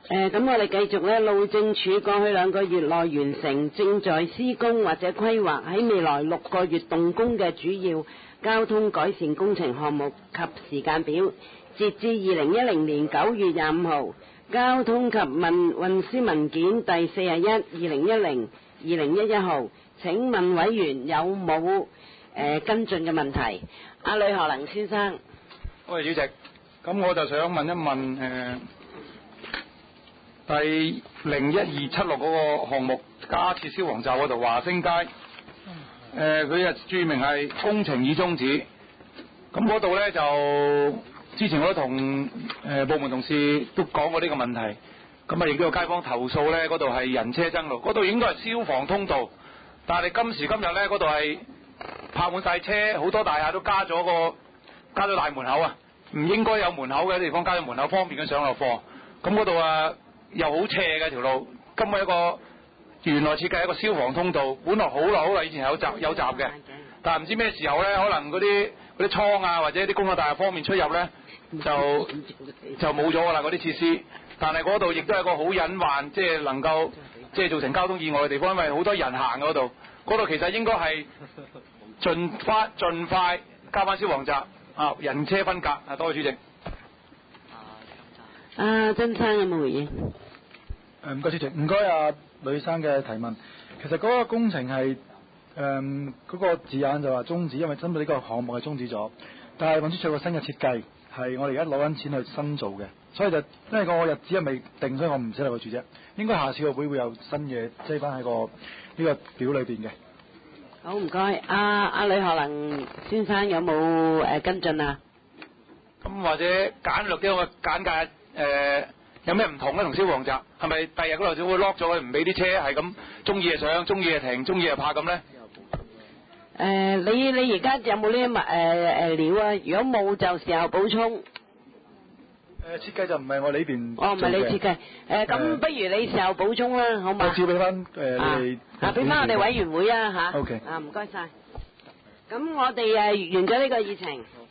咁我哋繼續呢，路政署過去2個月內完成正在施工或者規劃喺未來6個月動工嘅主要交通改善工程項目及時間表。截至2010年9月25號，交通及運輸文件第41/2010-2011號，請問委員有冇跟進嘅問題？阿呂學能先生。 喂，主席，咁我就想問一問第01276嗰個項目加設消防罩嗰度華星街，佢就註明係工程已終止。咁嗰度呢，就之前我都同部門同事都講過呢個問題，咁亦都有街坊投訴呢，嗰度係人車爭路，嗰度應該係消防通道，但係今時今日呢，嗰度係泊滿晒車，好多大廈都加咗大門口啊，唔應該有門口嘅地方加咗門口，方便嘅上落貨。咁嗰度又好斜嘅條路，根本原來設計一個消防通道，本來好耐以前有閘嘅，但係唔知咩時候呢，可能嗰啲倉啊或者啲公共大廈方面出入呢，就冇咗㗎啦嗰啲設施。但係嗰度亦都係個好隱患，即係能夠造成交通意外嘅地方，因為好多人行嗰度其實應該係盡快加翻消防閘啊，人車分隔啊。多謝主席。 曾生有冇回應？ 唔該主席，唔該呂生嘅提問。其實嗰個工程係嗰個字眼就話終止，因為針對呢個項目係終止咗。但係運輸署有個新嘅設計，係我哋而家攞緊錢去新做嘅，所以就因為個日子係未定，所以我唔寫落去住啫。應該下次個會有新嘅擠翻喺呢個表裏邊嘅。 好，唔該。阿呂學能先生有冇跟進啊？ 咁或者簡略啲個簡介有咩唔同咧？同消防閘係咪第日嗰度就會 lock 咗佢，唔俾啲車係咁中意就上，中意就停，中意就泊咁咧？ 你而家有冇呢啲料啊？如果冇就時候補充。 設計就唔係我呢邊。 哦，唔係你設計。咁不如你時候補充啦，好嘛？ 我照俾翻你哋。 俾翻我哋委員會啊嚇。 OK。 唔該晒。咁我哋完咗呢個議程。